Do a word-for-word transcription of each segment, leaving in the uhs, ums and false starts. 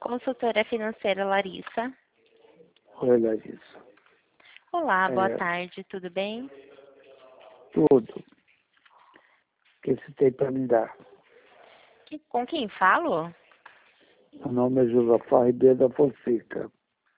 Consultora financeira Larissa. Oi, Larissa. Olá, boa É, tarde, tudo bem? tudo. O que você tem para me dar? Que- com quem falo? Meu nome é Josafá Ribeiro da Fonseca.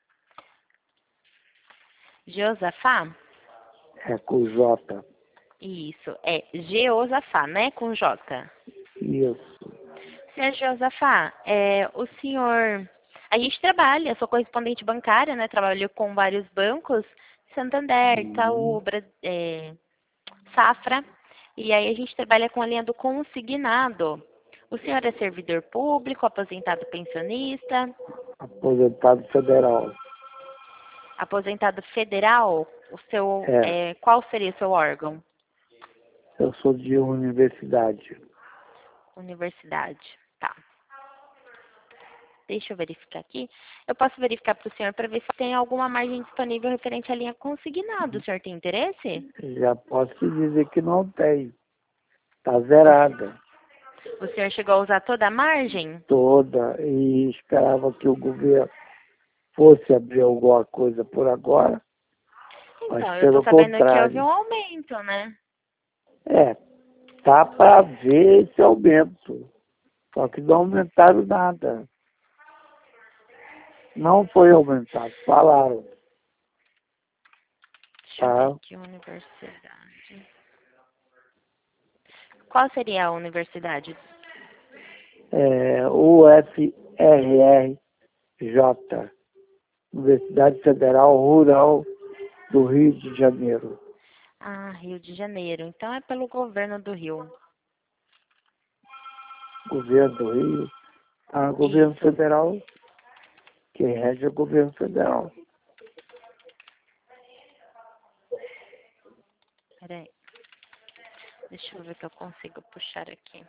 Josafá? É com J. Isso, é Geosafá, né? Com J. Isso. Senhor Josafá, é, o senhor... A gente trabalha, sou correspondente bancária, né? Trabalho com vários bancos, Santander, Hum, Itaú, Bra- é, Safra, e aí a gente trabalha com a linha do consignado. O senhor é servidor público, aposentado pensionista, aposentado federal. aposentado federal? O seu, É, é, qual seria o seu órgão? eu sou de universidade. Universidade. Tá. Deixa eu verificar aqui. Eu posso verificar para o senhor para ver se tem alguma margem disponível referente à linha consignado. O senhor tem interesse? Já posso te dizer que não tem. Está zerada. O senhor chegou a usar toda a margem? Toda. E esperava que o governo fosse abrir alguma coisa por agora, mas Então, eu estou pelo sabendo que houve um contrário. aumento, né? É, tá para ver esse aumento. Só que não aumentaram nada. Não foi aumentado, falaram, Deixa eu ver tá? aqui, universidade. Qual seria a universidade? É, U F R R J, Universidade Federal Rural do Rio de Janeiro. Ah, Rio de Janeiro. Então é pelo governo do Rio. Governo do Rio. Ah, governo Isso. federal, quem rege é o governo federal. Peraí. Deixa eu ver que eu consigo puxar aqui.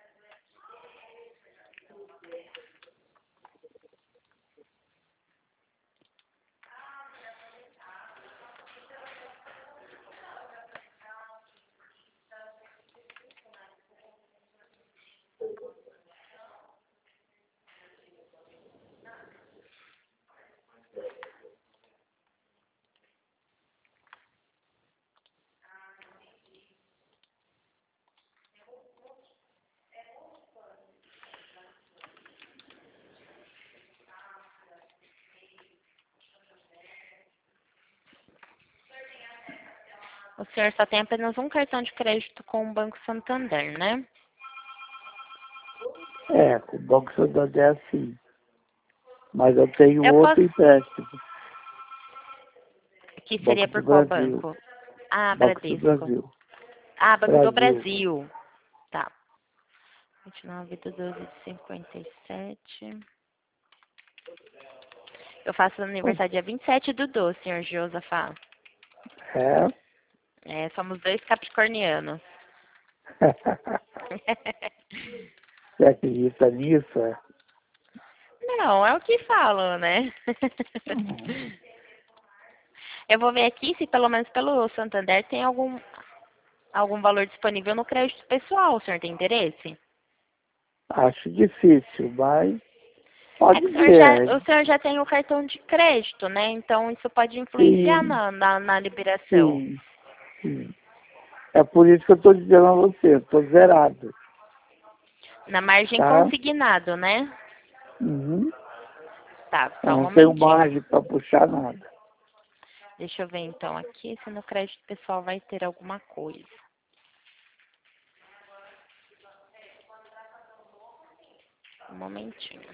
O senhor só tem apenas um cartão de crédito com o Banco Santander, né? É, com o Banco Santander é assim. Mas eu tenho Eu outro posso... empréstimo, Que Banco seria do por qual Brasil. banco? Ah, Banco do Bradesco. Brasil. Ah, Banco do Brasil. Brasil. Tá. vinte e nove do doze de cinquenta e sete. Eu faço aniversário dia vinte e sete do doze, senhor Josafá. É? É, somos dois capricornianos. Você acredita nisso? É? Não, é o que falam, né? Eu vou ver aqui se pelo menos pelo Santander tem algum, algum valor disponível no crédito pessoal. O senhor tem interesse? Acho difícil, mas É pode que o senhor já, ver. o senhor já tem o cartão de crédito, né? Então isso pode influenciar Sim, na, na, na liberação. sim, sim. É por isso que eu estou dizendo a você, estou zerado, Na margem tá? consignado, né? Uhum. Tá, Eu só um não tenho momentinho. margem para puxar nada. Deixa eu ver então aqui se no crédito pessoal vai ter alguma coisa. Um momentinho.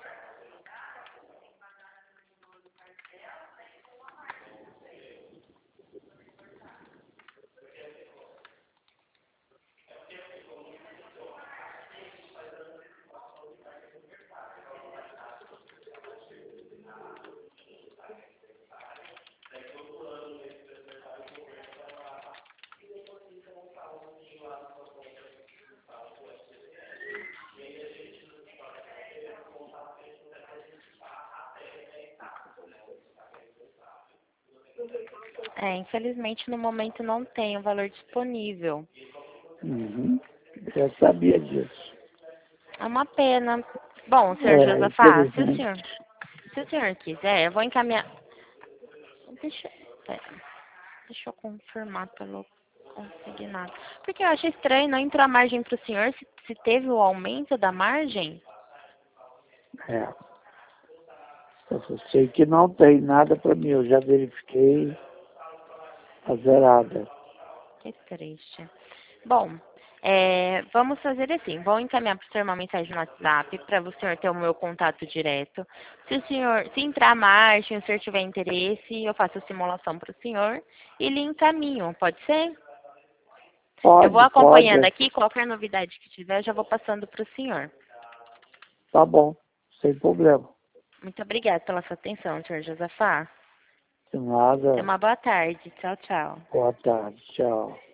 É, infelizmente no momento não tem o valor disponível. Uhum. Eu sabia disso. É uma pena. Bom, senhor É, Josafá, se o infelizmente. senhor, se o senhor quiser, eu vou encaminhar. Deixa, pera, deixa eu confirmar pelo consignado. Porque eu acho estranho, não entrou a margem para o senhor se, se teve o aumento da margem? É. Eu só sei que não tem nada para mim, eu já verifiquei a zerada. Que triste. Bom, é, vamos fazer assim. Vou encaminhar para o senhor uma mensagem no WhatsApp para o senhor ter o meu contato direto. Se o senhor, se entrar a margem, o senhor tiver interesse, eu faço a simulação para o senhor e lhe encaminho. Pode ser? Eu vou Pode, acompanhando pode. aqui, qualquer novidade que tiver, eu já vou passando para o senhor. Tá bom, sem problema. Muito obrigada pela sua atenção, senhor Josafá. De Tenha nada. uma boa tarde. Tchau, tchau. Boa tarde, tchau.